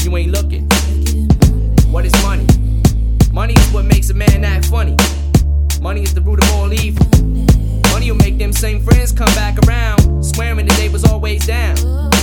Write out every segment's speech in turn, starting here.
you ain't looking. What is money? Money is what makes a man act funny. Money is the root of all evil. Money will make them same friends come back around, swearing that they was always down.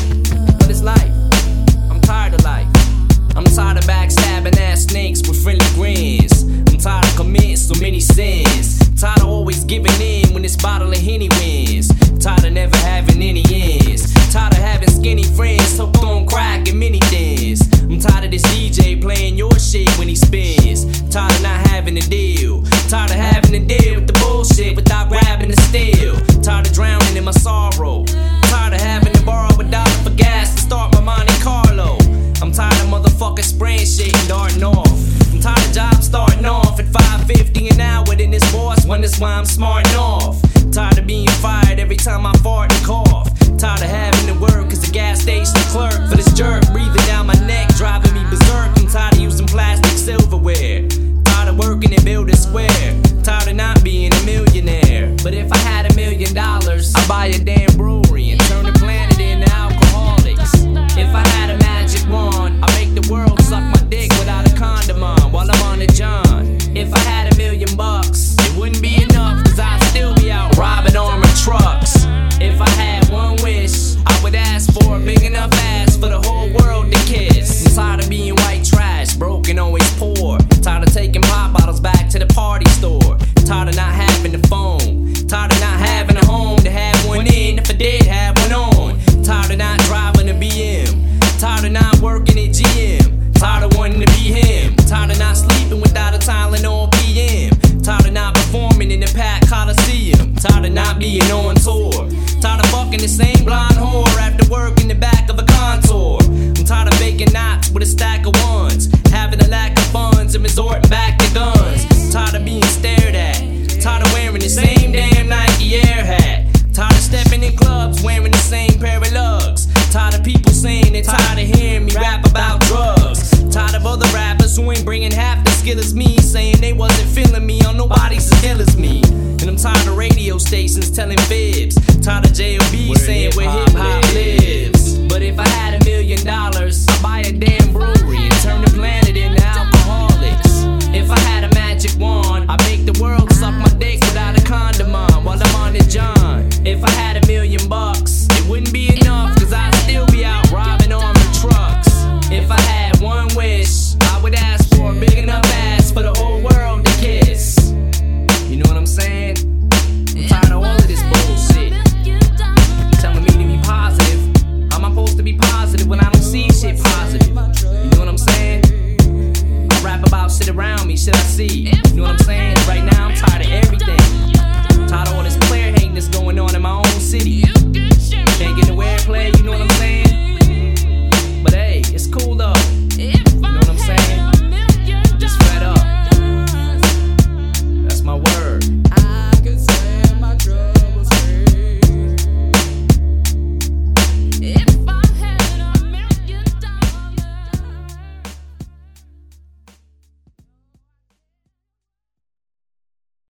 But it's life. I'm tired of life. I'm tired of backstabbing ass snakes with friendly grins. I'm tired of committing so many sins. Tired of always giving in when this bottle of Henny wins. Tired of never having any ends. Tired of having skinny friends hooked on crack and many things. I'm tired of this DJ playing your shit when he spins. Tired of not having a deal. Tired of having to deal with the bullshit without grabbing the steel. Tired of drowning in my sorrow. Tired of having to borrow $1 for gas to start my Monte Carlo. I'm tired of motherfuckers spraying shit and darting off. I'm tired of jobs starting off at $5.50 an hour. Then this boss wonders why I'm smarting off. Tired of being fired every time I fart and cough. Tired of having to work as a gas station clerk for this jerk breathing down my neck, driving me berserk. I'm tired of using plastic silverware. Tired of working in Building Square. Tired of not being a millionaire. But if I had $1 million, I'd buy a damn brewery and turn the planet into alcoholics. If I had a magic wand, I'd make the world suck my dick without a condom on while I'm on the John. If I had $1 million, it wouldn't be enough, cause I'd still be out robbing armored trucks. If I had one wish, I would ask for a big enough ass for the whole world to kiss. I'm tired of being white trash, broke and always poor. Tired of taking pop bottles back to the party store. Tired of not having the phone. Tired of not having a home to have one in if I did have one on. Tired of not driving a BM. Tired of not working at GM. Tired of wanting to be him. Tired of not sleeping without a Tylenol PM. Tired of not performing in the Pack Coliseum. Tired of not being on tour. Tired of fucking the same blonde whore after work in the back of a Contour. I'm tired of making knots with a stack of ones, having a lack of funds and resorting back to guns. Tired of being stared at. Tired of wearing the same damn Nike Air hat. Tired of stepping in clubs wearing the same pair of lugs. Tired of people saying they're tired of hearing me rap about drugs. Tired of other rappers who ain't bringing half the skill as me, saying they wasn't feeling me on nobody's as ill as me. And I'm tired of radio stations telling fibs. Tired of J.O.B. saying where hip-hop lives. But if I had $1 million, I'd buy a damn brewery and turn the planet into alcoholics. If I had a magic wand, I'd make the world suck my dick without a condom on while I'm on the John. If I had $1 million, it wouldn't be enough, cause I'd still be out robbing armored trucks. If I had one wish, I would ask for a big enough ass for the whole world to kiss. You know what I'm saying? I'm tired of all of this bullshit. Telling me to be positive. How am I supposed to be positive when I don't see shit positive? You know what I'm saying? I rap about shit around me, shit I see. You know what I'm saying?